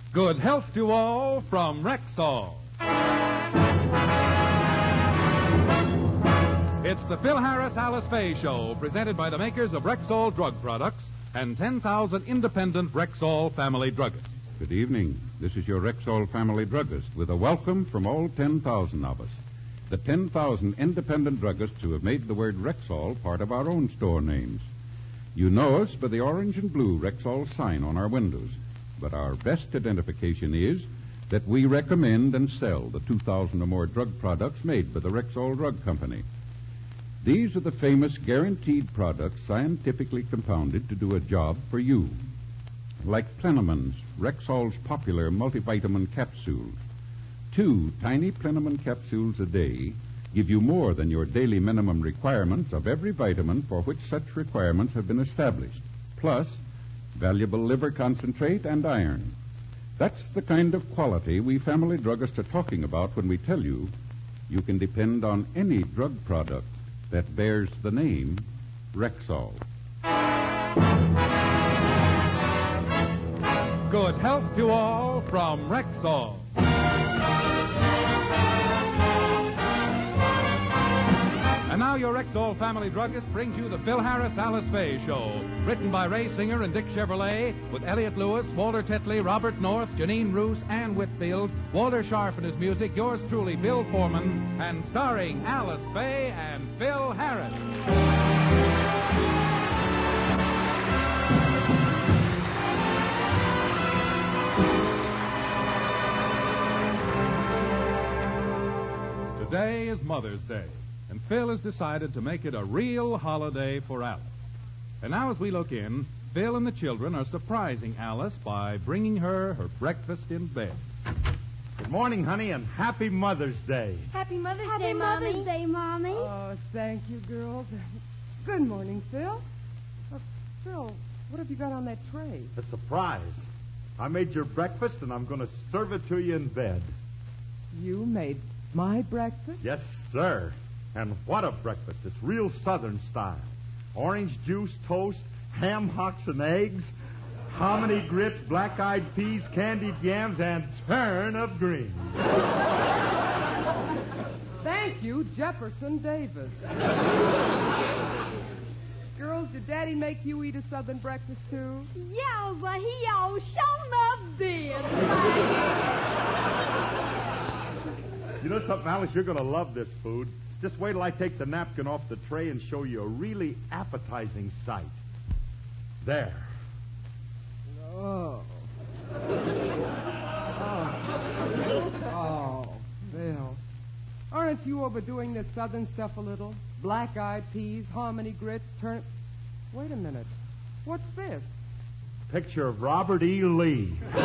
Good health to all from Rexall. It's the Phil Harris Alice Faye Show, presented by the makers of Rexall Drug Products and 10,000 independent Rexall family druggists. Good evening. This is your Rexall family druggist with a welcome from all 10,000 of us. The 10,000 independent druggists who have made the word Rexall part of our own store names. You know us by the orange and blue Rexall sign on our windows. But our best identification is that we recommend and sell the 2,000 or more drug products made by the Rexall Drug Company. These are the famous guaranteed products scientifically compounded to do a job for you. Like Plenamons, Rexall's popular multivitamin capsules. 2 tiny Plenamon capsules a day give you more than your daily minimum requirements of every vitamin for which such requirements have been established. Plus, valuable liver concentrate and iron. That's the kind of quality we family druggists are talking about when we tell you you can depend on any drug product that bears the name Rexall. Good health to all from Rexall. And now your Rexall family druggist brings you the Phil Harris Alice Faye Show. Written by Ray Singer and Dick Chevrolet, with Elliot Lewis, Walter Tetley, Robert North, Janine Roos, Ann Whitfield, Walter Sharp and his music, yours truly, Bill Foreman, and starring Alice Faye and Phil Harris. Today is Mother's Day, and Phil has decided to make it a real holiday for Alice. And now as we look in, Phil and the children are surprising Alice by bringing her breakfast in bed. Good morning, honey, and happy Mother's Day. Happy Mother's Day, Happy Mommy. Mother's Day, Mommy. Oh, thank you, girls. Good morning, Phil. Phil, what have you got on that tray? A surprise. I made your breakfast, and I'm going to serve it to you in bed. You made my breakfast? Yes, sir. And what a breakfast. It's real Southern style. Orange juice, toast, ham hocks and eggs, hominy grits, black-eyed peas, candied yams, and turnip greens. Thank you, Jefferson Davis. Girls, did Daddy make you eat a Southern breakfast, too? Yeah, but he all shown up did. You know something, Alice? You're going to love this food. Just wait till I take the napkin off the tray and show you a really appetizing sight. There. Oh. Oh, Phil. Aren't you overdoing this Southern stuff a little? Black-eyed peas, hominy grits, turnip... Wait a minute. What's this? Picture of Robert E. Lee. Do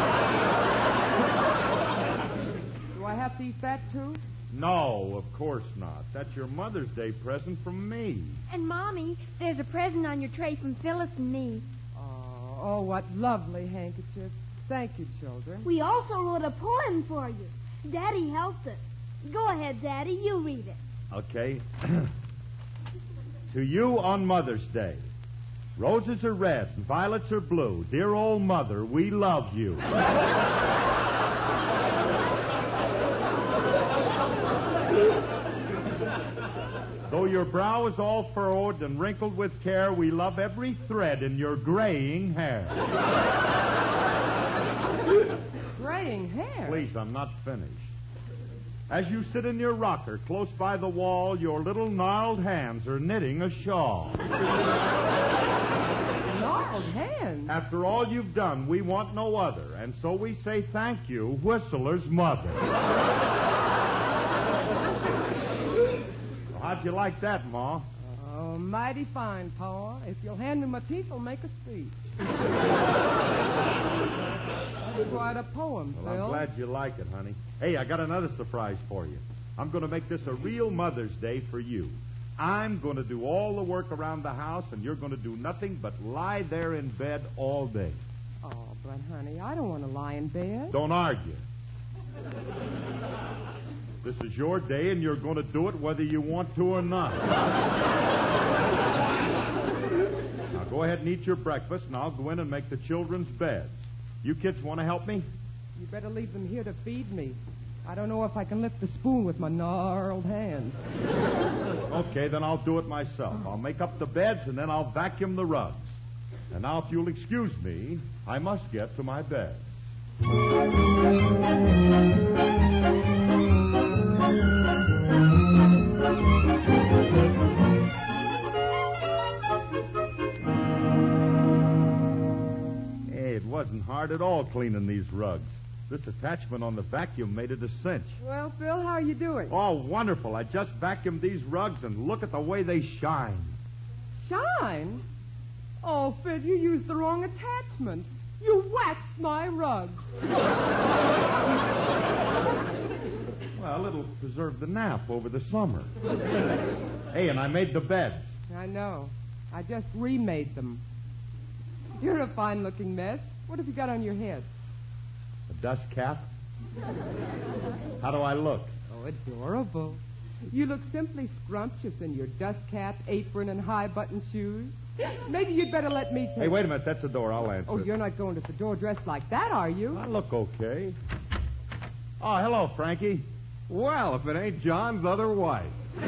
I have to eat that, too? No, of course not. That's your Mother's Day present from me. And, Mommy, there's a present on your tray from Phyllis and me. Oh, what lovely handkerchiefs. Thank you, children. We also wrote a poem for you. Daddy helped us. Go ahead, Daddy. You read it. Okay. To you on Mother's Day. Roses are red and violets are blue. Dear old mother, we love you. Though your brow is all furrowed and wrinkled with care, we love every thread in your graying hair. Graying hair? Please, I'm not finished. As you sit in your rocker close by the wall, your little gnarled hands are knitting a shawl. Gnarled hands? After all you've done, we want no other, and so we say thank you, Whistler's mother. How'd you like that, Ma? Oh, mighty fine, Pa. If you'll hand me my teeth, I'll make a speech. That's quite a poem, Well, Phil. I'm glad you like it, honey. Hey, I got another surprise for you. I'm going to make this a real Mother's Day for you. I'm going to do all the work around the house, and you're going to do nothing but lie there in bed all day. Oh, but, honey, I don't want to lie in bed. Don't argue. This is your day, and you're going to do it whether you want to or not. Now, go ahead and eat your breakfast, and I'll go in and make the children's beds. You kids want to help me? You better leave them here to feed me. I don't know if I can lift the spoon with my gnarled hands. Okay, then I'll do it myself. I'll make up the beds, and then I'll vacuum the rugs. And now, if you'll excuse me, I must get to my bed. Hey, it wasn't hard at all cleaning these rugs. This attachment on the vacuum made it a cinch. Well, Phil, how are you doing? Oh, wonderful. I just vacuumed these rugs, and look at the way they shine. Shine? Oh, Phil, you used the wrong attachment. You waxed my rugs. Well, it'll preserve the nap over the summer. Hey, and I made the beds. I know. I just remade them. You're a fine-looking mess. What have you got on your head? A dust cap? How do I look? Oh, adorable. You look simply scrumptious in your dust cap, apron, and high-button shoes. Maybe you'd better let me take... Hey, wait a minute. That's the door. I'll answer Oh, it. you're not going to the door dressed like that, are you? I look okay. Oh, hello, Frankie. Well, if it ain't John's other wife. All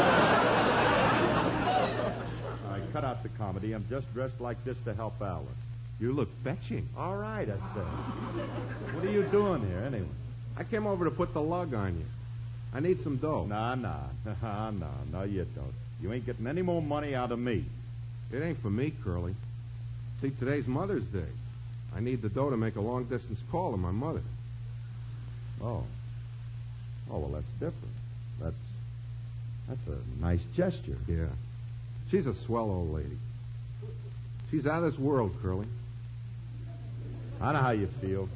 right, cut out the comedy. I'm just dressed like this to help Alice. You look fetching. All right, I said. What are you doing here, anyway? I came over to put the lug on you. I need some dough. No, you don't. You ain't getting any more money out of me. It ain't for me, Curly. See, today's Mother's Day. I need the dough to make a long-distance call to my mother. Oh, well, that's different. That's a nice gesture. Yeah. She's a swell old lady. She's out of this world, Curly. I know how you feel.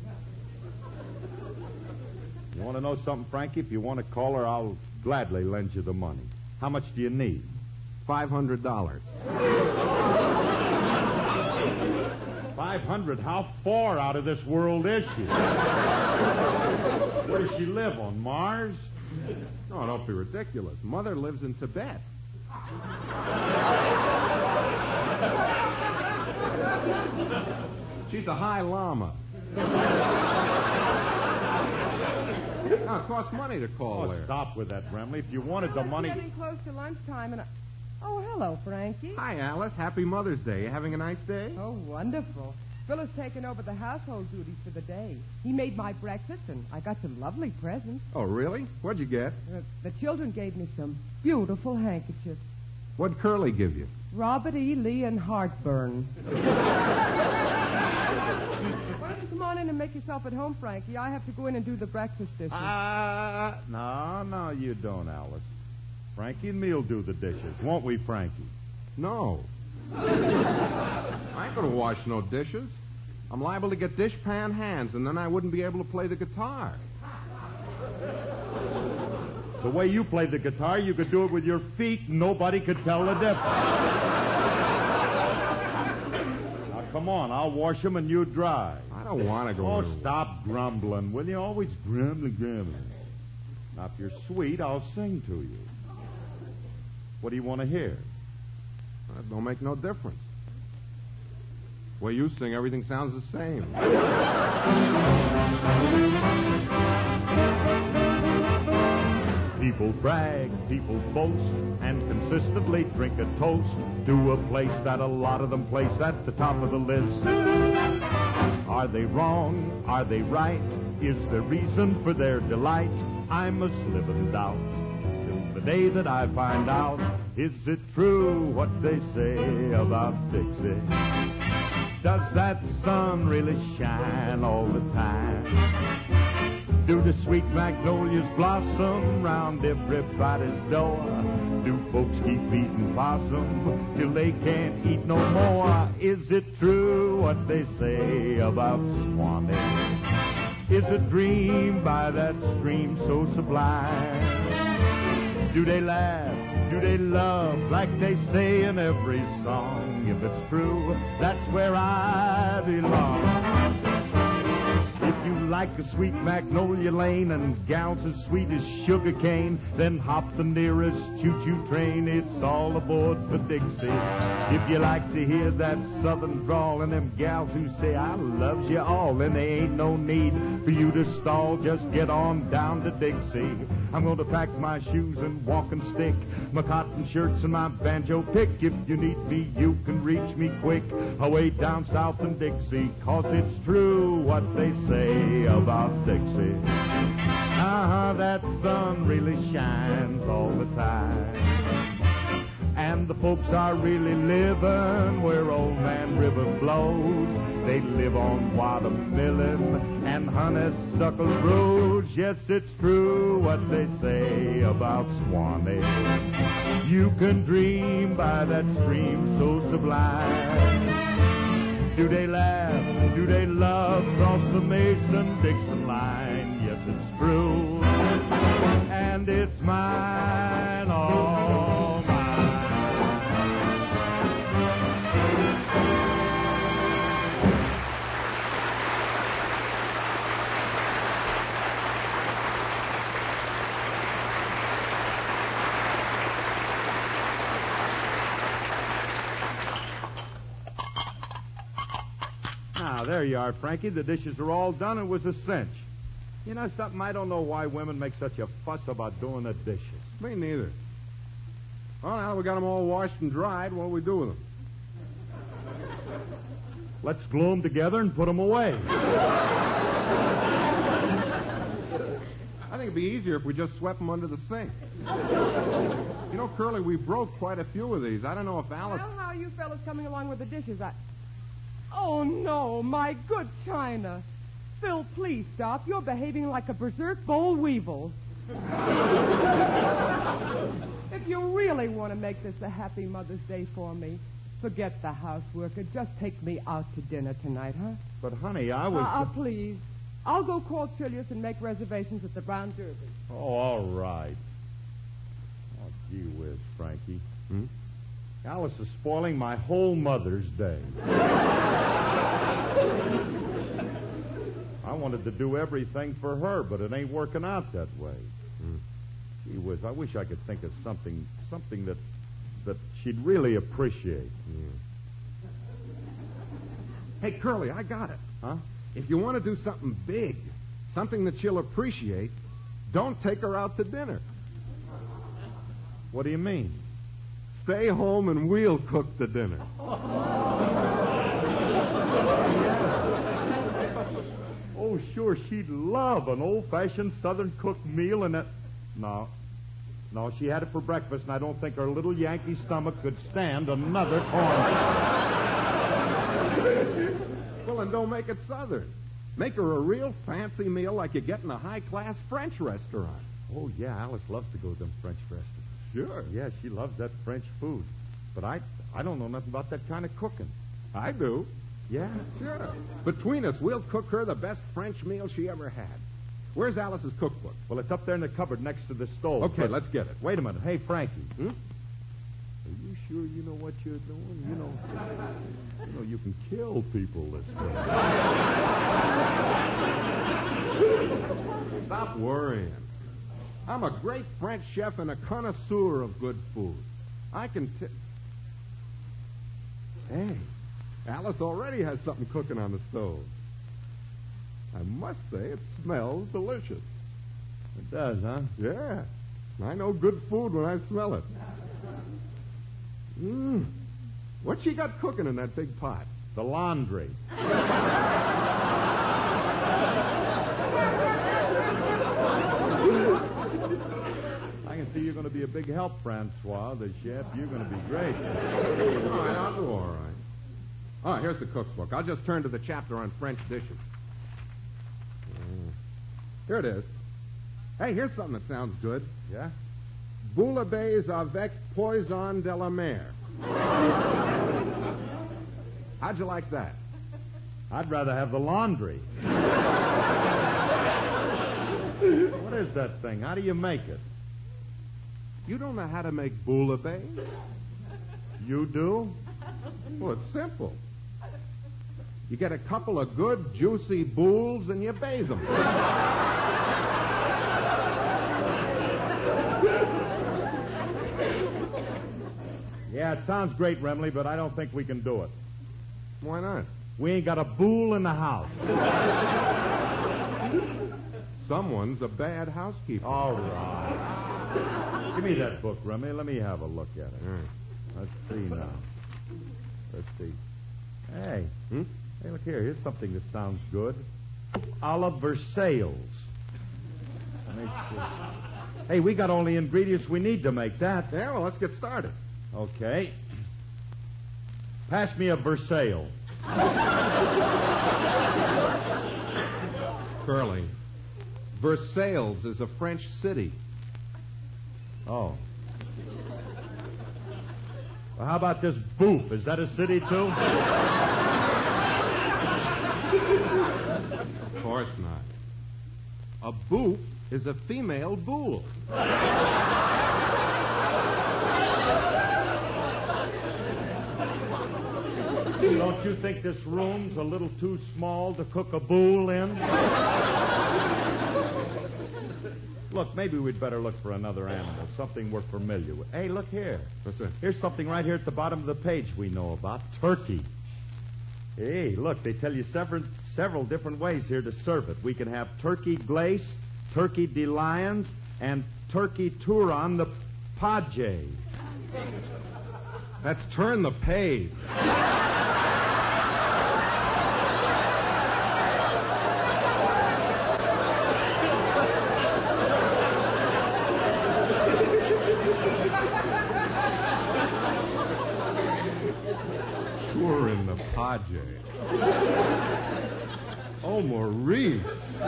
You want to know something, Frankie? If you want to call her, I'll gladly lend you the money. How much do you need? $500. 500? How far out of this world is she? Where does she live, on Mars? No, don't be ridiculous. Mother lives in Tibet. She's a High Lama. Now, it costs money to call there. Stop with that, Remley. If you wanted the money... It's getting close to lunchtime, and Oh, hello, Frankie. Hi, Alice. Happy Mother's Day. You having a nice day? Oh, wonderful. Phil has taken over the household duties for the day. He made my breakfast, and I got some lovely presents. Oh, really? What'd you get? The children gave me some beautiful handkerchiefs. What'd Curly give you? Robert E. Lee and heartburn. Why don't you come on in and make yourself at home, Frankie? I have to go in and do the breakfast dishes. No, you don't, Alice. Frankie and me'll do the dishes, won't we, Frankie? No. I ain't gonna wash no dishes. I'm liable to get dishpan hands, and then I wouldn't be able to play the guitar. The way you play the guitar, you could do it with your feet, and nobody could tell the difference. Now, come on, I'll wash them and you dry. I don't want to go. Oh, stop grumbling, will you? Always grumbling. Now, if you're sweet, I'll sing to you. What do you want to hear? That don't make no difference. The way you sing, everything sounds the same. People brag, people boast, and consistently drink a toast to a place that a lot of them place at the top of the list. Are they wrong? Are they right? Is there reason for their delight? I must live in doubt till the day that I find out. Is it true what they say about Dixie? Does that sun really shine all the time? Do the sweet magnolias blossom round everybody's door? Do folks keep eating possum till they can't eat no more? Is it true what they say about Swanee? Is a dream by that stream so sublime? Do they laugh? Do they love like they say in every song? If it's true, that's where I belong. If you like like a sweet magnolia lane and gals as sweet as sugar cane, then hop the nearest choo-choo train. It's all aboard for Dixie. If you like to hear that southern drawl and them gals who say I loves you all, then there ain't no need for you to stall. Just get on down to Dixie. I'm going to pack my shoes and walking stick, my cotton shirts and my banjo pick. If you need me, you can reach me quick away down south in Dixie, 'cause it's true what they say about Dixie. That sun really shines all the time, and the folks are really living where Old Man River flows. They live on watermelon and honeysuckle rose. Yes, it's true what they say about Swanee. You can dream by that stream so sublime. Do they laugh? Do they love? Cross the Mason-Dixon line. Yes, it's true, and it's mine, all mine. Now, there you are, Frankie. The dishes are all done. It was a cinch. You know something? I don't know why women make such a fuss about doing the dishes. Me neither. Well, now that we got them all washed and dried, what do we do with them? Let's glue them together and put them away. I think it'd be easier if we just swept them under the sink. You know, Curly, we broke quite a few of these. I don't know if Alice... Well, how are you fellas coming along with the dishes? Oh, no, my good china. Phil, please stop. You're behaving like a berserk boll weevil. If you really want to make this a happy Mother's Day for me, forget the housework and just take me out to dinner tonight, huh? But, honey, I was... Please. I'll go call Chilius and make reservations at the Brown Derby. Oh, all right. Oh, gee whiz, Frankie. Alice is spoiling my whole Mother's Day. I wanted to do everything for her, but it ain't working out that way. Gee whiz, I wish I could think of something that she'd really appreciate. Hey, Curly, I got it. Huh? If you want to do something big, something that she'll appreciate, don't take her out to dinner. What do you mean? Stay home and we'll cook the dinner. Oh, sure, she'd love an old-fashioned Southern cooked meal and that... No, she had it for breakfast, and I don't think her little Yankee stomach could stand another corn. Well, then don't make it Southern. Make her a real fancy meal like you get in a high-class French restaurant. Oh, yeah, Alice loves to go to them French restaurants. Sure. Yeah, she loves that French food. But I don't know nothing about that kind of cooking. I do. Yeah? Sure. Between us, we'll cook her the best French meal she ever had. Where's Alice's cookbook? Well, it's up there in the cupboard next to the stove. Okay, let's get it. Wait a minute. Hey, Frankie. Are you sure you know what you're doing? You know you can kill people this way. Stop worrying. I'm a great French chef and a connoisseur of good food. I can Hey, Alice already has something cooking on the stove. I must say, it smells delicious. It does, huh? Yeah. I know good food when I smell it. What's she got cooking in that big pot? The laundry. I can see you're going to be a big help, Francois, the chef. You're going to be great. All right, I'll do all right. All right, here's the cookbook. I'll just turn to the chapter on French dishes. Here it is. Hey, here's something that sounds good. Yeah? Bouillabaisse avec poisson de la mer. How'd you like that? I'd rather have the laundry. What is that thing? How do you make it? You don't know how to make bouillabaisse? You do? Well, it's simple. You get a couple of good, juicy bools, and you bathe them. Yeah, it sounds great, Remley, but I don't think we can do it. Why not? We ain't got a bool in the house. Someone's a bad housekeeper. All right. Give me that book, Remley. Let me have a look at it. Let's see now. Let's see. Hey. Hey, look here. Here's something that sounds good. Olive Versailles. Let me see. Hey, we got all the ingredients we need to make that. Yeah, well, let's get started. Okay. Pass me a Versailles. Curly, Versailles is a French city. Oh. Well, how about this Bouf? Is that a city, too? Of course not. A bouf is a female bool. Don't you think this room's a little too small to cook a bool in? Look, maybe we'd better look for another animal, something we're familiar with. Hey, look here. What's that? Here's something right here at the bottom of the page we know about. Turkey. Hey, look, they tell you several different ways here to serve it. We can have turkey glace, turkey de Lions, and turkey Turon the Page. That's turn the page. Turon the Page. Oh, Maurice.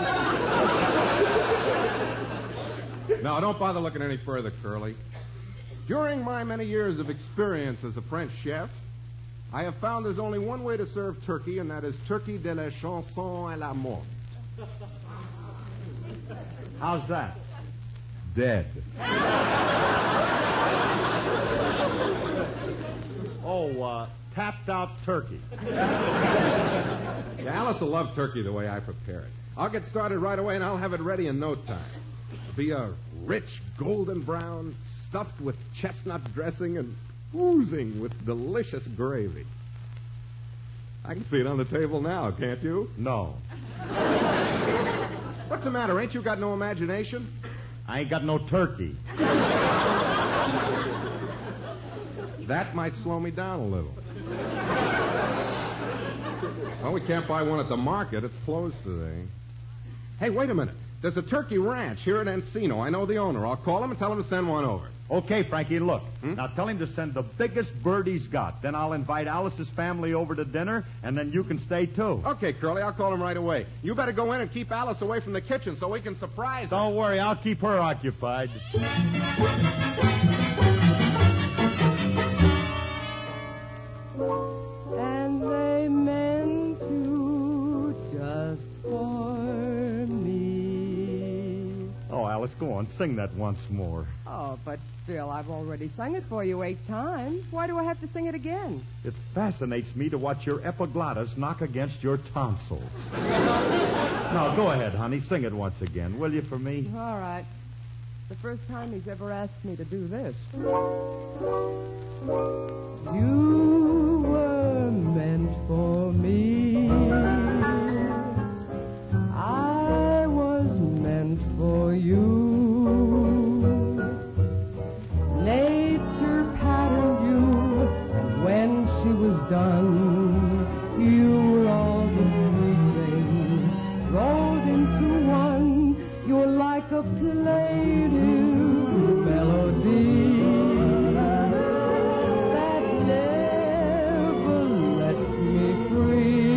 Now, don't bother looking any further, Curly. During my many years of experience as a French chef, I have found there's only one way to serve turkey, and that is turkey de la chanson à la mort. How's that? Dead. Tapped out turkey. Yeah, Alice will love turkey the way I prepare it. I'll get started right away, and I'll have it ready in no time. It'll be a rich golden brown, stuffed with chestnut dressing and oozing with delicious gravy. I can see it on the table now, can't you? No. What's the matter? Ain't you got no imagination? I ain't got no turkey. That might slow me down a little. Well, we can't buy one at the market. It's closed today. Hey, wait a minute. There's a turkey ranch here at Encino. I know the owner. I'll call him and tell him to send one over. Okay, Frankie, look. Now tell him to send the biggest bird he's got. Then I'll invite Alice's family over to dinner, and then you can stay, too. Okay, Curly, I'll call him right away. You better go in and keep Alice away from the kitchen so we can surprise her. Don't worry, I'll keep her occupied. And they meant to just for me. Oh, Alice, go on. Sing that once more. Oh, but Phil, I've already sung it for you 8 times. Why do I have to sing it again? It fascinates me to watch your epiglottis knock against your tonsils. Now, go ahead, honey. Sing it once again, will you, for me? All right. The first time he's ever asked me to do this. You were meant for me. I was meant for you. Nature patterned you, and when she was done, you were all the sweet things rolled into one. You're like a plaintive melody that never lets me free.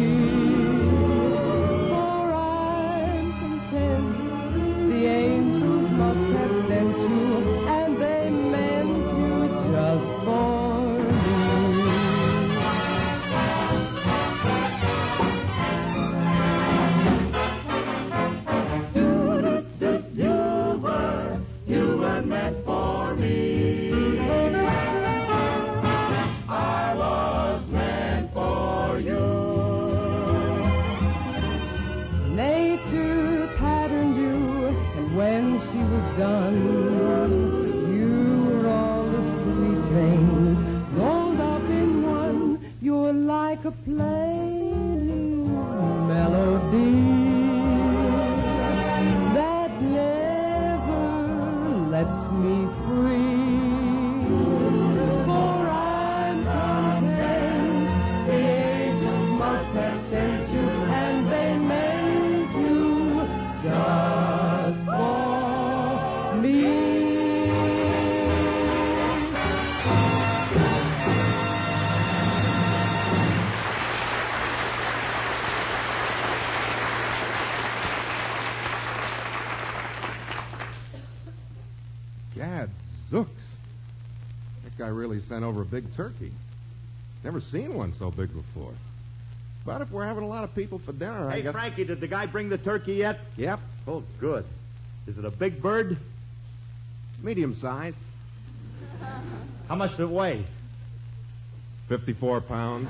Zooks. That guy really sent over a big turkey. Never seen one so big before. But if we're having a lot of people for dinner, I Hey, guess... Frankie, did the guy bring the turkey yet? Yep. Oh, good. Is it a big bird? Medium size. How much does it weigh? 54 pounds.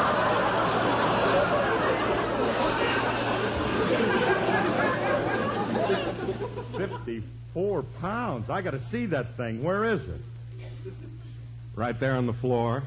54 pounds. I got to see that thing. Where is it? Right there on the floor.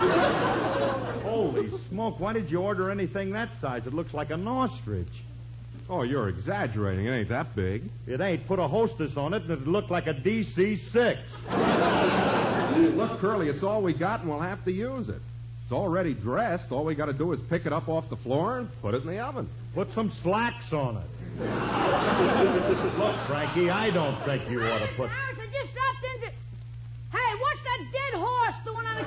Holy smoke. Why did you order anything that size? It looks like an ostrich. Oh, you're exaggerating. It ain't that big. It ain't. Put a hostess on it, and it looked like a DC-6. Look, Curly, it's all we got, and we'll have to use it. It's already dressed. All we got to do is pick it up off the floor and put it in the oven. Put some slacks on it. Look, Frankie, I don't think you ought to put... I just dropped into... Hey, what's that dead horse doing on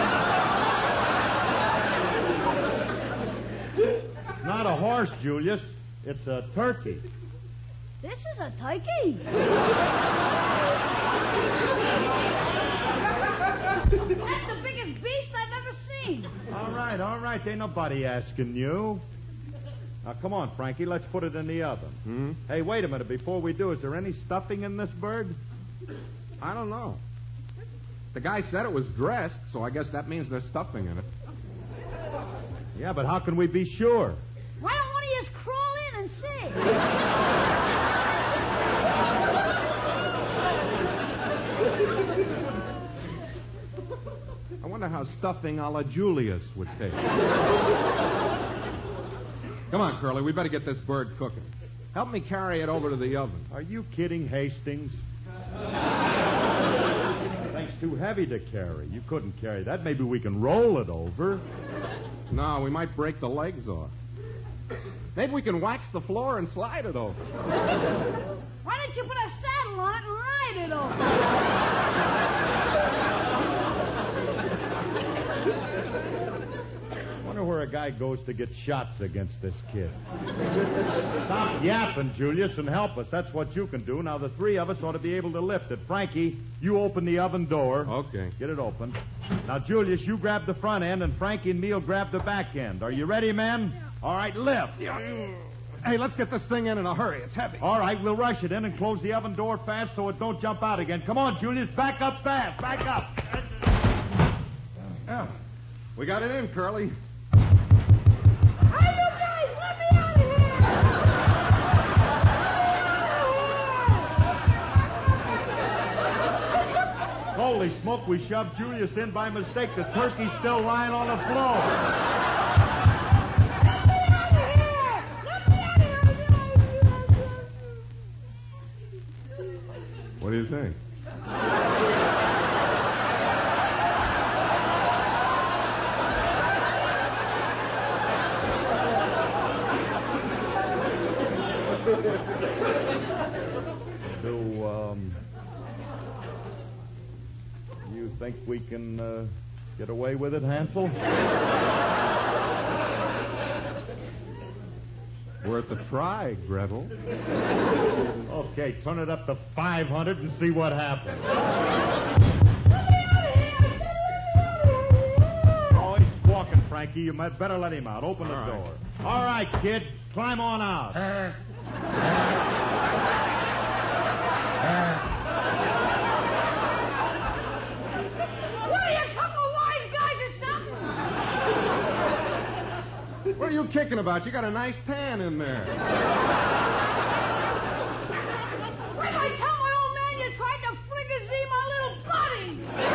the counter? It's not a horse, Julius. It's a turkey. This is a turkey. That's the biggest beast I've ever seen. All right. Ain't nobody asking you. Now, come on, Frankie. Let's put it in the oven. Hmm? Hey, wait a minute. Before we do, is there any stuffing in this bird? I don't know. The guy said it was dressed, so I guess that means there's stuffing in it. Yeah, but how can we be sure? Why don't one of you just crawl in and see? I wonder how stuffing a la Julius would taste. Come on, Curly. We better get this bird cooking. Help me carry it over to the oven. Are you kidding, Hastings? Thing's too heavy to carry. You couldn't carry that. Maybe we can roll it over. No, we might break the legs off. Maybe we can wax the floor and slide it over. Why don't you put a saddle on it and ride it over? Wonder where a guy goes to get shots against this kid. Stop yapping, Julius, and help us. That's what you can do. Now, the three of us ought to be able to lift it. Frankie, you open the oven door. Okay. Get it open. Now, Julius, you grab the front end, and Frankie and me'll grab the back end. Are you ready, men? All right, lift. Hey, let's get this thing in a hurry. It's heavy. All right, we'll rush it in and close the oven door fast so it don't jump out again. Come on, Julius, back up fast. Back up. Yeah. We got it in, Curly. Hey, you guys, let me out of here! Holy smoke, we shoved Julius in by mistake. The turkey's still lying on the floor. What do you think? You think we can get away with it, Hansel? Worth a try, Gretel. Okay, turn it up to 500 and see what happens. Oh, he's squawking, Frankie. You might better let him out. Open the door. All right, kid. Climb on out. What are you, a couple of wise guys or something? What are you kicking about? You got a nice tan in there. When I tell my old man you tried to frigassee my little buddy?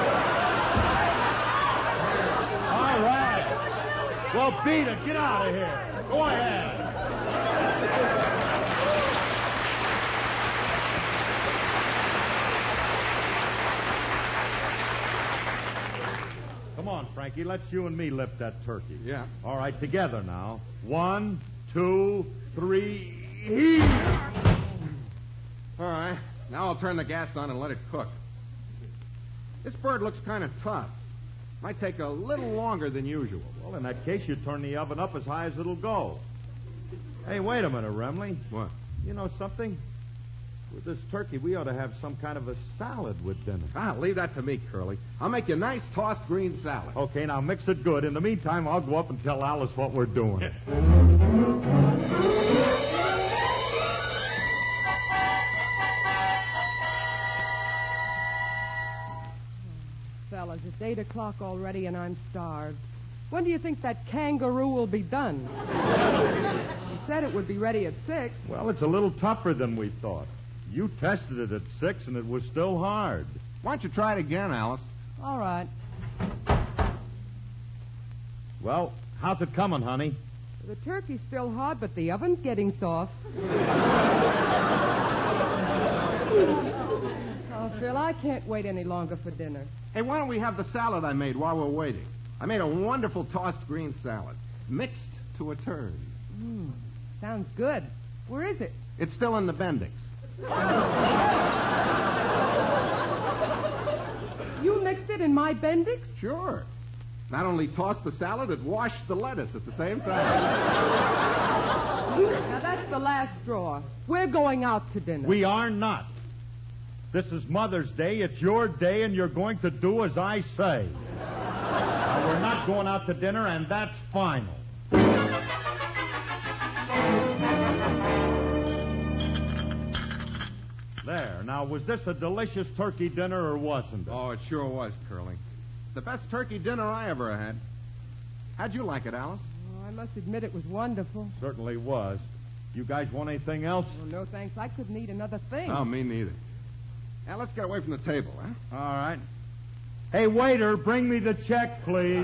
All right. Well, beat it. Get out of here. Go ahead. Come on, Frankie. Let's you and me lift that turkey. Yeah. All right, together now. 1, 2, 3. Heave! All right. Now I'll turn the gas on and let it cook. This bird looks kind of tough. Might take a little longer than usual. Well, in that case, you turn the oven up as high as it'll go. Hey, wait a minute, Remley. What? You know something? With this turkey, we ought to have some kind of a salad with dinner. Leave that to me, Curly. I'll make you a nice tossed green salad. Okay, now mix it good. In the meantime, I'll go up and tell Alice what we're doing. Fellas, it's 8 o'clock already and I'm starved. When do you think that kangaroo will be done? You said it would be ready at 6. Well, it's a little tougher than we thought. You tested it at 6 and it was still hard. Why don't you try it again, Alice? All right. Well, how's it coming, honey? The turkey's still hot, but the oven's getting soft. Oh, Phil, I can't wait any longer for dinner. Hey, why don't we have the salad I made while we're waiting? I made a wonderful tossed green salad, mixed to a turn. Sounds good. Where is it? It's still in the Bendix. You mixed it in my Bendix? Sure. Not only tossed the salad, it washed the lettuce at the same time. Now, that's the last straw. We're going out to dinner. We are not. This is Mother's Day. It's your day, and you're going to do as I say. Now, we're not going out to dinner, and that's final. There. Now, was this a delicious turkey dinner or wasn't it? Oh, it sure was, Curly. The best turkey dinner I ever had. How'd you like it, Alice? Oh, I must admit it was wonderful. Certainly was. You guys want anything else? Oh, no, thanks. I couldn't eat another thing. Oh, me neither. Now, let's get away from the table, huh? All right. Hey, waiter, bring me the check, please.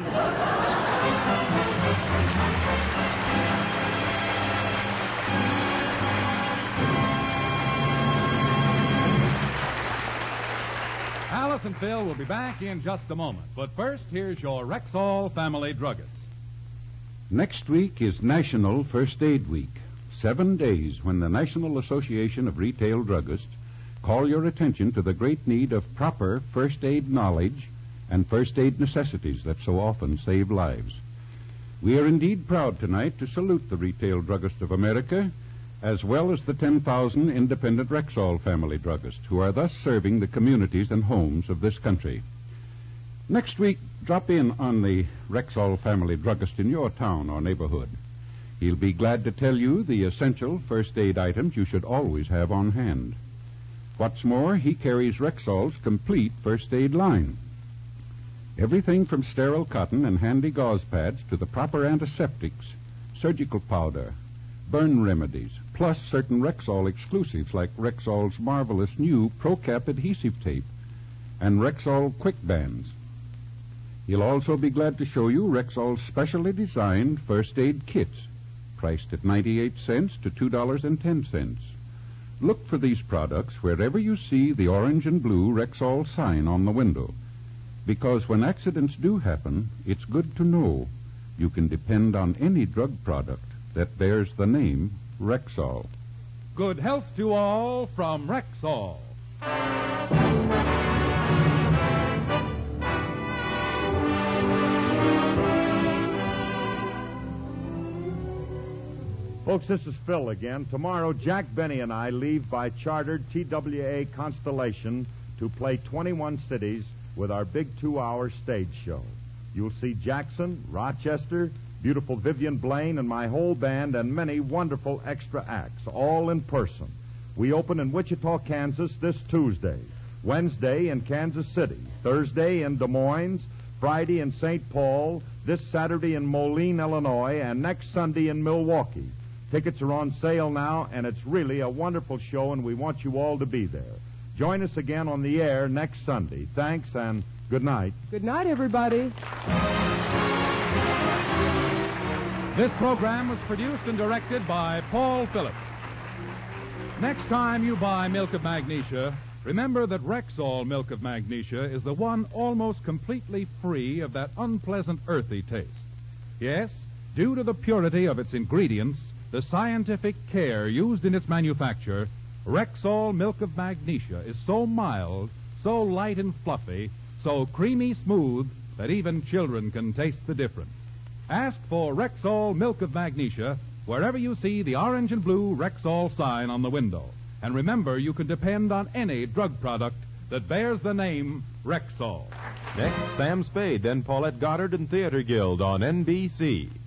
Alice and Phil will be back in just a moment. But first, here's your Rexall Family Druggist. Next week is National First Aid Week. 7 days when the National Association of Retail Druggists call your attention to the great need of proper first aid knowledge and first aid necessities that so often save lives. We are indeed proud tonight to salute the Retail Druggists of America, as well as the 10,000 independent Rexall family druggists who are thus serving the communities and homes of this country. Next week, drop in on the Rexall family druggist in your town or neighborhood. He'll be glad to tell you the essential first aid items you should always have on hand. What's more, he carries Rexall's complete first aid line. Everything from sterile cotton and handy gauze pads to the proper antiseptics, surgical powder, burn remedies, plus certain Rexall exclusives like Rexall's marvelous new ProCap adhesive tape and Rexall Quick Bands. He'll also be glad to show you Rexall's specially designed first aid kits, priced at 98 cents to $2.10. Look for these products wherever you see the orange and blue Rexall sign on the window, because when accidents do happen, it's good to know you can depend on any drug product that bears the name Rexall. Good health to all from Rexall. Folks, this is Phil again. Tomorrow, Jack Benny and I leave by chartered TWA Constellation to play 21 cities with our big 2-hour stage show. You'll see Jackson, Rochester, beautiful Vivian Blaine, and my whole band, and many wonderful extra acts, all in person. We open in Wichita, Kansas this Tuesday, Wednesday in Kansas City, Thursday in Des Moines, Friday in St. Paul, this Saturday in Moline, Illinois, and next Sunday in Milwaukee. Tickets are on sale now, and it's really a wonderful show, and we want you all to be there. Join us again on the air next Sunday. Thanks, and good night. Good night, everybody. This program was produced and directed by Paul Phillips. Next time you buy Milk of Magnesia, remember that Rexall Milk of Magnesia is the one almost completely free of that unpleasant earthy taste. Yes, due to the purity of its ingredients, the scientific care used in its manufacture, Rexall Milk of Magnesia is so mild, so light and fluffy, so creamy smooth that even children can taste the difference. Ask for Rexall Milk of Magnesia wherever you see the orange and blue Rexall sign on the window. And remember, you can depend on any drug product that bears the name Rexall. Next, Sam Spade, then Paulette Goddard and Theater Guild on NBC.